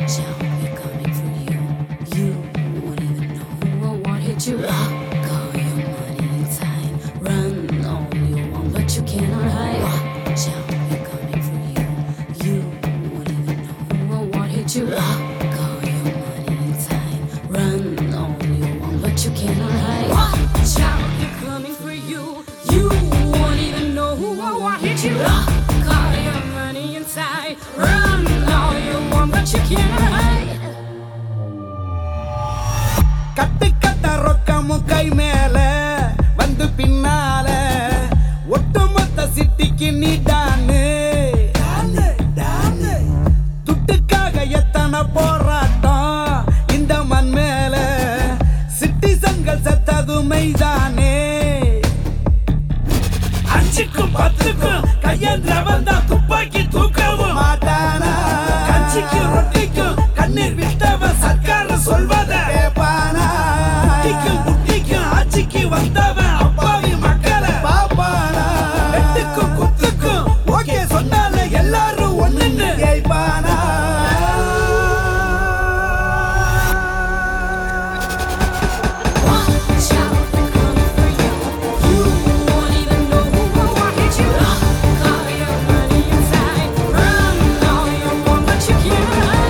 out, we're coming for you. You won't even know what hit you. Lock all your money inside. Run all you want, but you cannot hide. Watch out, we're coming for you. You won't even know what hit you. Lock all your money inside. Run all you want, but you cannot hide. Watch out, we're coming for you. You won't even know what hit you. Lock all your money inside. Run all you want, but you cannot hide. கட்டு கட்ட ரொக்கமும் கை மேல வந்து பின்னால ஒட்டுமொத்த சிட்டிக்கு நீ டானு துட்டுக்காக எத்தனை போராட்டம் இந்த மண் மேல சிட்டிசன்கள் செத்தது மெய்தானே அஞ்சுக்கும் பத்துக்கும் கையன்றவன் தான் துப்பாக்கி தூக்கவும் மாட்டானா கஞ்சிக்கு ரொட்டிக்கும் கண்ணீர் விட்டவன் சர்க்கார சொல்வத கேப்பானா குட்டிக்கும் குட்டிக்கும் ஆட்சிக்கு வந்தவன் அப்பாவி மக்களை பாப்பானா வெட்டுக்கும் குத்துக்கும் ஓகே சொன்னால எல்லாரும் ஒண்ணுன்னு கேட்பானா Watch out, we're coming for you. You won't even know what hit you. Lock all your money inside. Run all you want, but you can't hide.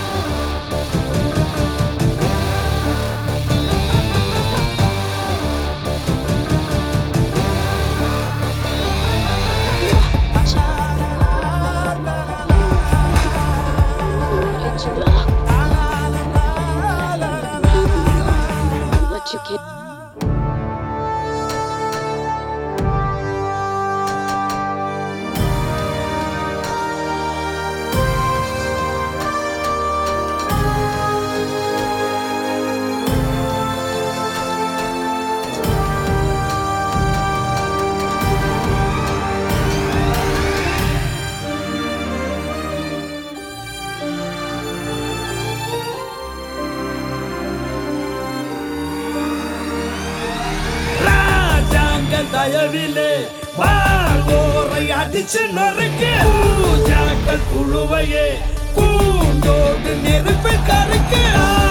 But you can't. ராஜாங்கள் தயவிலே வாழ்வோரை அடிச்சு நொறுக்கு பூஜாக்கள் குழுவையே பூண்டோடு நெருப்பு கருக்கு